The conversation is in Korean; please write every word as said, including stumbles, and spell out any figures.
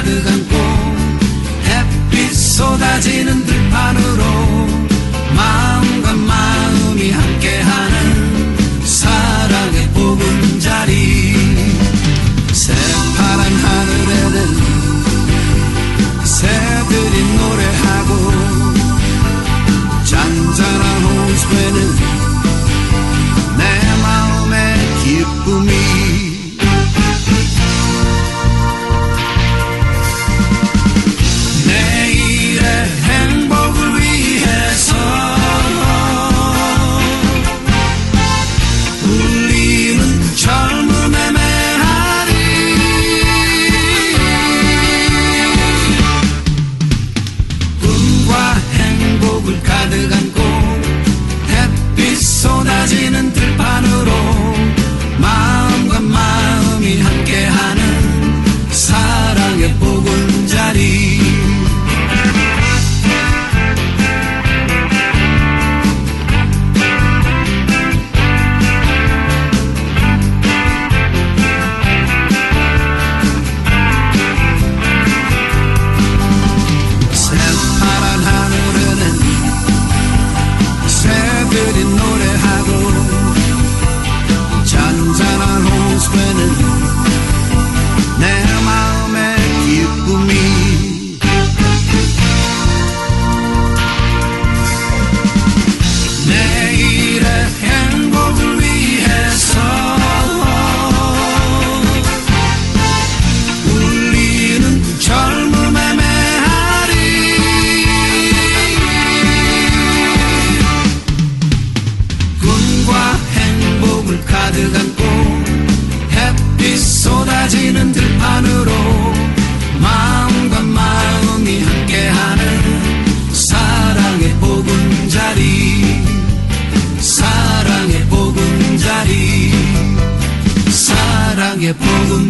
가득 안고 햇빛 쏟아지는 들판으로 마음과 마음이 함께하는 사랑의 보금자리. 새파란 하늘에는 새들이 노래하고 잔잔한 호수에는 내 마음의 기쁨이. 내일의 행복을 위해서 울리는 젊음의 메아리. 꿈과 행복을 가득 안고 햇빛 쏟아지는 들판으로 마음과 마음이 함께하는 사랑의 보금자리. 새파란 하늘에는 새들이 노래하고 잔잔한 호수에는 내 마음의 기쁨이. 내일의 행복을 위해서 울리는 젊음의 메아리. 꿈과 행복을 가득 안고 햇빛 쏟아지는 들판으로 마음과 마음이 함께하는 사랑의 보금자리. 사랑의 보금자리. 사랑의 보금자리.